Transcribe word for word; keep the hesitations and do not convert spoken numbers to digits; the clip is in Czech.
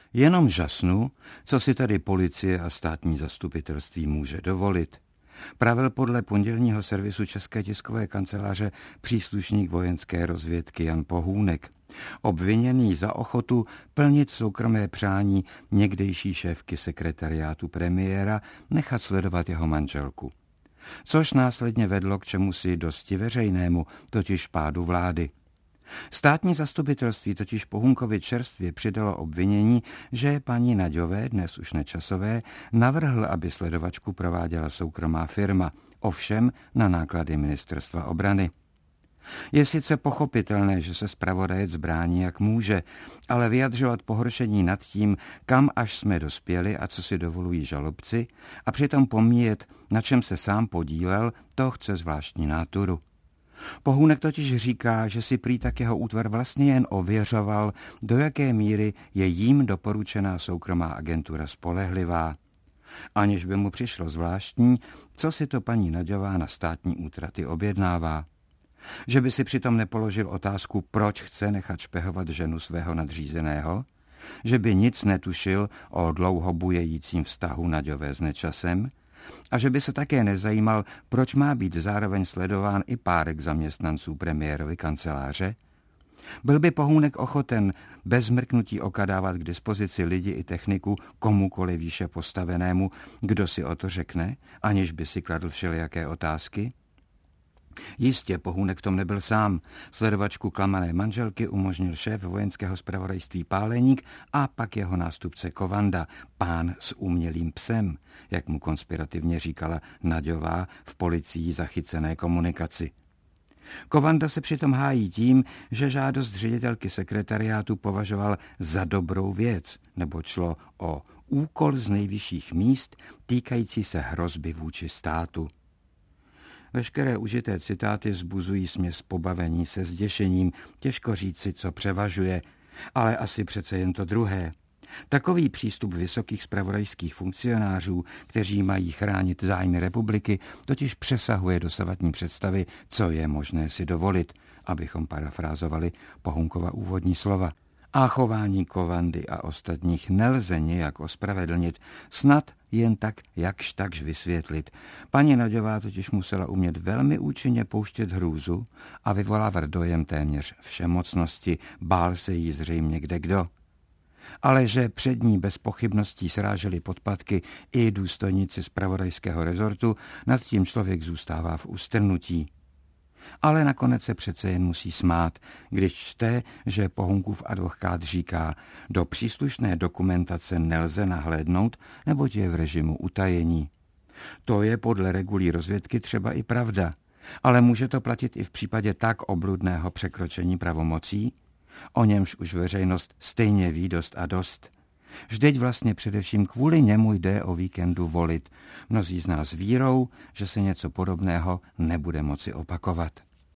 Jenom žasnu, co si tady policie a státní zastupitelství může dovolit. Pravil podle pondělního servisu České tiskové kanceláře příslušník vojenské rozvědky Jan Pohůnek, obviněný za ochotu plnit soukromé přání někdejší šéfky sekretariátu premiéra nechat sledovat jeho manželku. Což následně vedlo k čemusi dosti veřejnému, totiž pádu vlády. Státní zastupitelství totiž Pohůnkovi čerstvě přidalo obvinění, že paní Naďové, dnes už Nečasové, navrhl, aby sledovačku prováděla soukromá firma, ovšem na náklady ministerstva obrany. Je sice pochopitelné, že se zpravodajec brání jak může, ale vyjadřovat pohoršení nad tím, kam až jsme dospěli a co si dovolují žalobci, a přitom pomíjet, na čem se sám podílel, to chce zvláštní náturu. Pohůnek totiž říká, že si prý tak jeho útvar vlastně jen ověřoval, do jaké míry je jím doporučená soukromá agentura spolehlivá. Aniž by mu přišlo zvláštní, co si to paní Naďová na státní útraty objednává. Že by si přitom nepoložil otázku, proč chce nechat špehovat ženu svého nadřízeného? Že by nic netušil o dlouho bujejícím vztahu Naďové s Nečasem? A že by se také nezajímal, proč má být zároveň sledován i párek zaměstnanců premiérovy kanceláře? Byl by Pohůnek ochoten bez mrknutí oka dávat k dispozici lidi i techniku komukoliv výše postavenému, kdo si o to řekne, aniž by si kladl všelijaké otázky? Jistě Pohůnek v tom nebyl sám. Sledovačku klamané manželky umožnil šéf vojenského zpravodajství Páleník a pak jeho nástupce Kovanda, pán s umělým psem, jak mu konspirativně říkala Naďová v policii zachycené komunikaci. Kovanda se přitom hájí tím, že žádost ředitelky sekretariátu považoval za dobrou věc, nebo šlo o úkol z nejvyšších míst týkající se hrozby vůči státu. Veškeré užité citáty vzbuzují směs pobavení se zděšením, těžko říci, co převažuje, ale asi přece jen to druhé. Takový přístup vysokých zpravodajských funkcionářů, kteří mají chránit zájmy republiky, totiž přesahuje dosavadní představy, co je možné si dovolit, abychom parafrázovali Pohůnkova úvodní slova. A chování Kovandy a ostatních nelze nějak ospravedlnit, snad jen tak jakž takž vysvětlit. Paní Naďová totiž musela umět velmi účinně pouštět hrůzu a vyvolávat dojem téměř všemocnosti, bál se jí zřejmě kdekdo. Ale že před ní bez pochybností sráželi podpatky i důstojníci zpravodajského rezortu, nad tím člověk zůstává v ústrnutí. Ale nakonec se přece jen musí smát, když čte, že Pohůnkův advokát říká, do příslušné dokumentace nelze nahlédnout, neboť je v režimu utajení. To je podle regulí rozvědky třeba i pravda, ale může to platit i v případě tak obludného překročení pravomocí, o němž už veřejnost stejně ví dost a dost. Vždyť vlastně především kvůli němu jde o víkendu volit. Mnozí z nás vírou, že se něco podobného nebude moci opakovat.